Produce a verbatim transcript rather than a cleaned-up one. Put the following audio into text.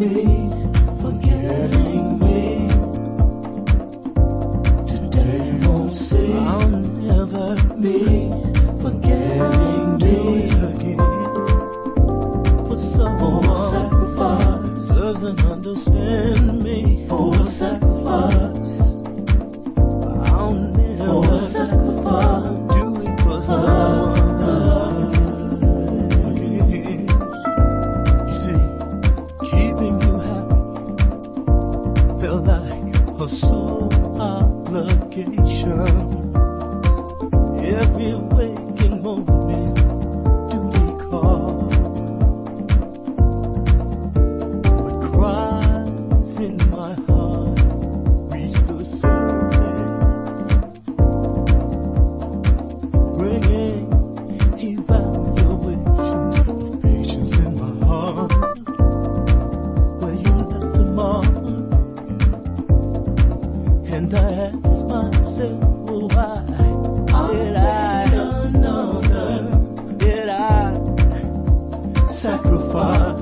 me, forgetting me. Today won't see, I'll never be forgetting me again. For someone sacrifice doesn't understand me.